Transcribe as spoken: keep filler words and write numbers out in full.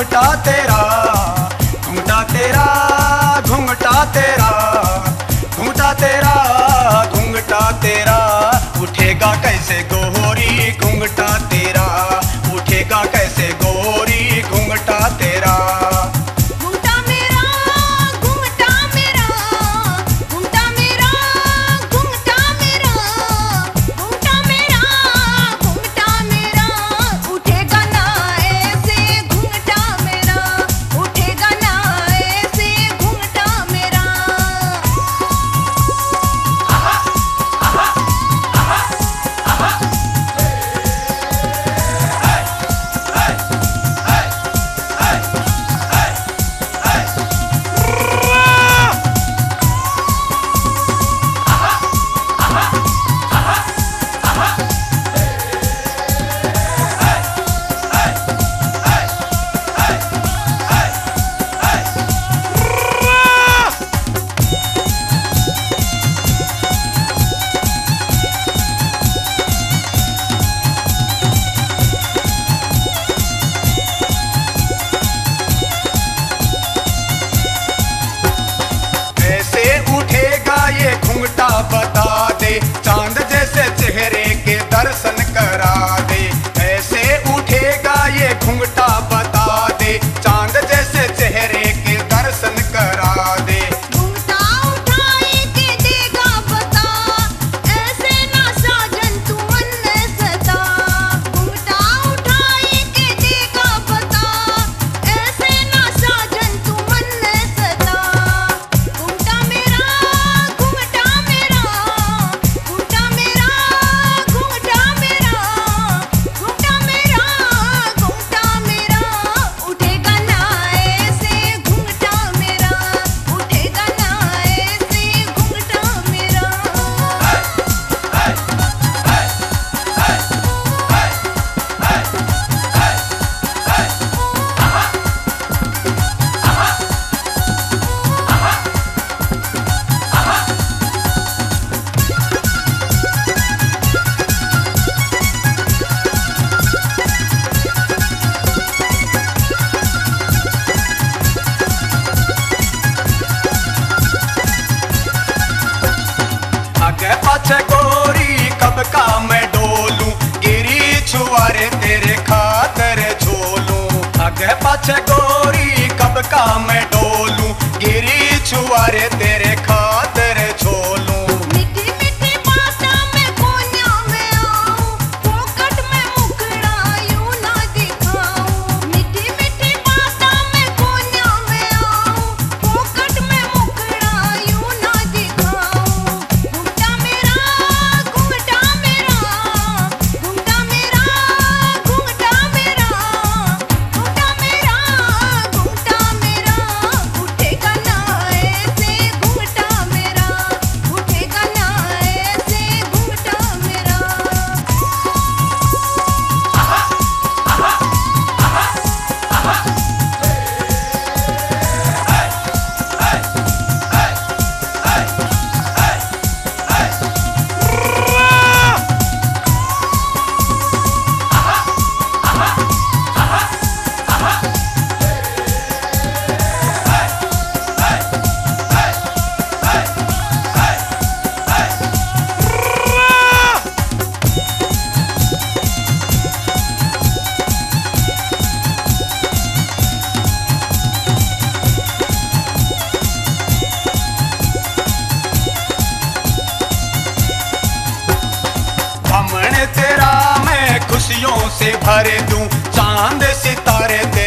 घुंघटा तेरा घुंघटा तेरा घुंघटा तेरा घुंघटा तेरा घुंघटा तेरा उठेगा कैसे गोरी घुंघटा तेरा उठेगा कैसे गोरी घुंघटा तेरा घुंघटा मेरा घुंघटा मेरा घुंघटा मेरा घुंघटा मेरा घुंघटा मेरा घुंघटा मेरा उठेगा ना ऐसे घुंघटा मेरा उठेगा ना ऐसे घुंघटा मेरा घुंघटा बता दे चांद जैसे चेहरे के दर्शन करा दे ऐसे उठेगा ये घुंघटा बता दे चांद जैसे चेहरे के दर्शन करा दे घुंघटा उठाए के देगा बता ऐसे ना साजन तू मन सता घुंघटा उठाए के देगा बता ऐसे ना साजन तू मन सता घुंघटा मेरा घुंघटा मेरा घुंघटा मेरा घुंघटा मेरा घुंघटा मेरा घुंघटा मेरा उठेगा ना ऐसे घुंघटा मेरा उठेगा ना ऐसे घुंघटा मेरा आगे पाछे गोरी कब का मैं डोलूं गिरी छुआरे तेरे खातर झोलूं आगे पाछे गोरी कब का मैं डोलूं गिरी छुआरे तेरे खातर झोलूं मीठी मीठी बातों में कोन्या में आऊं फोकट में मुखड़ा यूं ना दिखाऊं मीठी मीठी बातों में कोन्या में आऊं फोकट में मुखड़ा यूं ना दिखाऊं घुंघटा मेरा घुंघटा मेरा घुंघटा मेरा घुंघटा मेरा घुंघटा मेरा घुंघटा मेरा उठेगा ना ऐसे घुंघटा मेरा उठेगा ना ऐसे घुंघटा मेरा भमण तेरा मैं खुशियों से भर दूं चांद सितारे तेरे